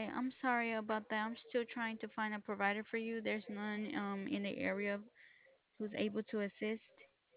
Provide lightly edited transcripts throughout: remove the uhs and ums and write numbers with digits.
Okay, I'm sorry about that. I'm still trying to find a provider for you. There's none in the area who's able to assist.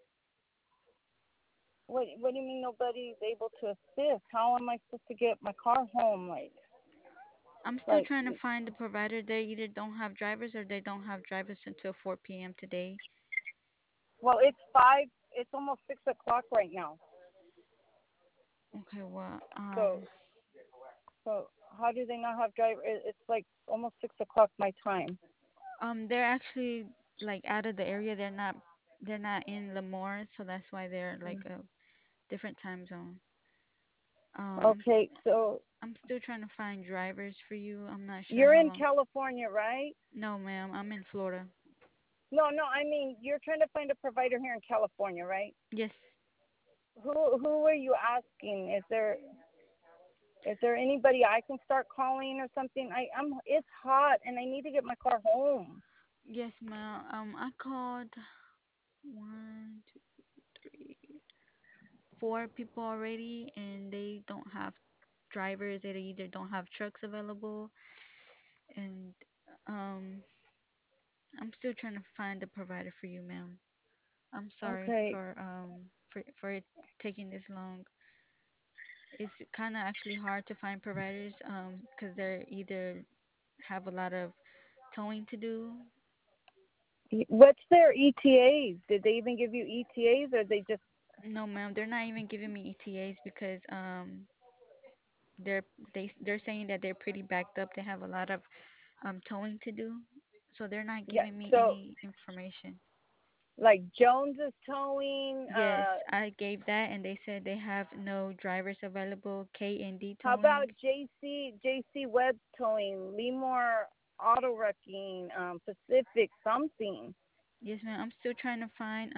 What do you mean nobody's able to assist? How am I supposed to get my car home? I'm still Like, trying to find the provider. They either don't have drivers or they don't have drivers until 4 p.m. today. well, it's 5. It's almost 6 o'clock right now. Okay, well, So, so how do they not have driver? It's like almost 6 o'clock my time. they're actually like out of the area. They're not in Lemoore, so that's why they're like a different time zone. Um, Okay, so I'm still trying to find drivers for you. I'm not sure you're how in long. California, right? No, ma'am, I'm in Florida. No, no, I mean you're trying to find a provider here in California, right? Yes. Who are you asking? Is there anybody I can start calling or something? I'm it's hot and I need to get my car home. Yes, ma'am. I called one, two, three, four people already, and they don't have drivers. They either don't have trucks available, and um, I'm still trying to find a provider for you, ma'am. I'm sorry Okay. for it taking this long. It's kind of actually hard to find providers because they're either have a lot of towing to do. What's their ETAs? Did they even give you ETAs or they just No, ma'am, they're not even giving me ETAs because they're they're saying that they're pretty backed up. They have a lot of towing to do, so they're not yeah, giving me so any information. like Jones is towing, Yes, I gave that, and they said they have no drivers available. K and D how about towing. JC Webb towing, Lemore Auto Wrecking, Pacific something. Yes, ma'am. I'm still trying to find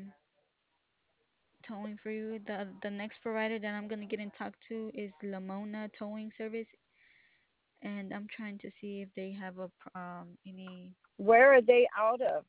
towing for you. The next provider that I'm gonna get in talk to is Lamona Towing Service, and I'm trying to see if they have any Where are they out of?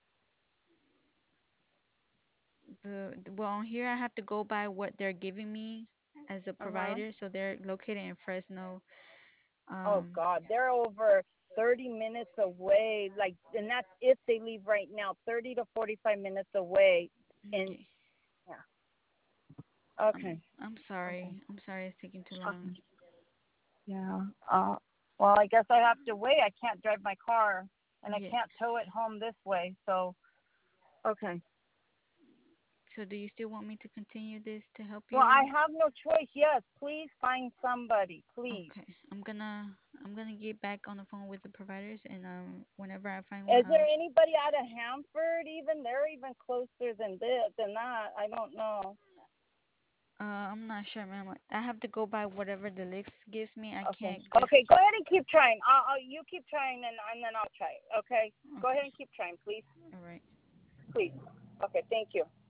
well, here I have to go by what they're giving me as a Uh-huh. provider. So they're located in Fresno. Oh Um, God, they're over 30 minutes away. Like, and that's if they leave right now, 30 to 45 minutes away. And okay. yeah, I'm okay, I'm okay, sorry. I'm sorry it's taking too long. okay. Yeah. Well, I guess I have to wait. I can't drive my car, and I Yes. can't tow it home this way. So, okay. So do you still want me to continue this to help Well, I you? have no choice. Yes, please find somebody, please. Okay. I'm gonna get back on the phone with the providers and whenever I find one Is there I'll anybody out of Hanford? Even they're even closer than that. I don't know. I'm not sure, ma'am. I have to go by whatever the list gives me. I Okay. can't give. Okay. Go ahead and keep trying. You keep trying, and then I'll try. Okay. Go ahead Okay. and keep trying, please. All right. Please. Okay. Thank you.